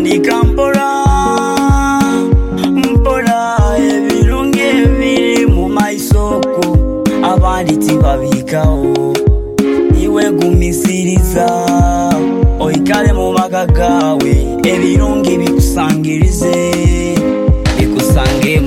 bitandika mpora ebirungi ebiri mu maisoko abandi tibabikaho iwe gumisiriza oikale mu maka gawe ebirungi bikusangirize bikusangemu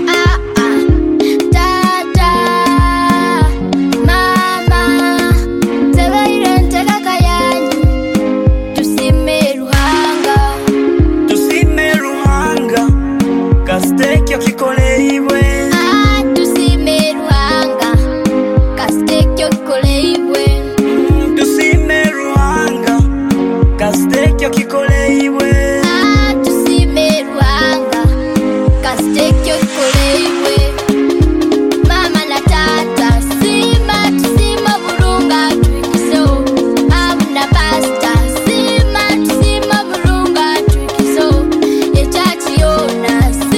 Kastekyo kikoleiwe tusime Ruhanga kastekyo kikoleiwe tusime Ruhanga kastekyo kikoleiwe tusime Ruhanga kastekyo kikoleiwe mama na tata sima tusima burunga tuikiso amuna pasta sima tusima burunga tuikiso echachiona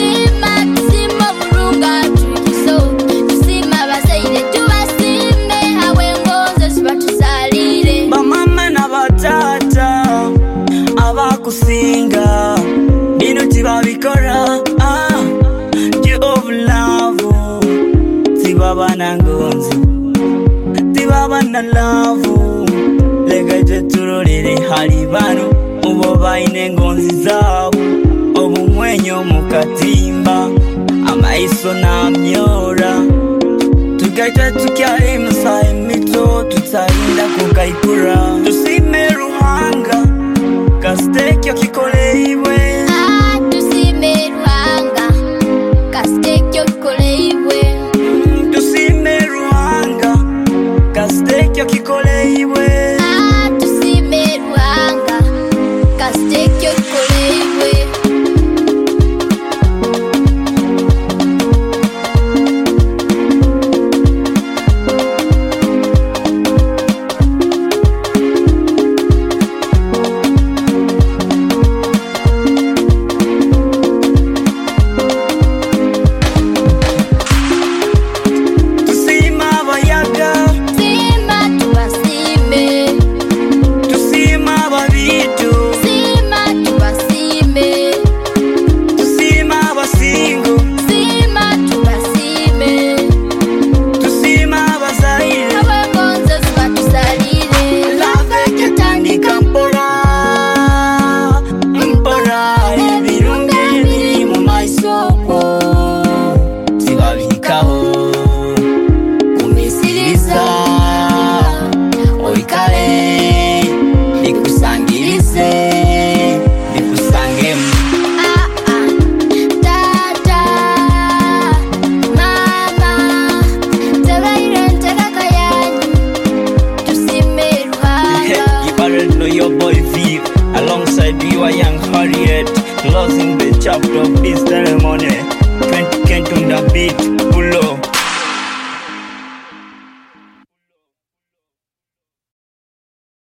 kusinga bino tibabikora you of love tibaba nangonzi tibaba na love legaje turorere hari bano ubo baine ngonzi zabo obumwenyo mukatimba amaiso na myora tugaita tukyari musai mito tutarinda kukaipura tusime Ruhanga kastekyo kikoleiwe tusime Ruhanga kastekyo kikoleiwe tusime Ruhanga kastekyo kikoleiwe tusime Ruhanga kastekyo kikoleiwe Your boy V alongside you a young Harriet closing the chapter of this ceremony 20 Kent on the beat pull up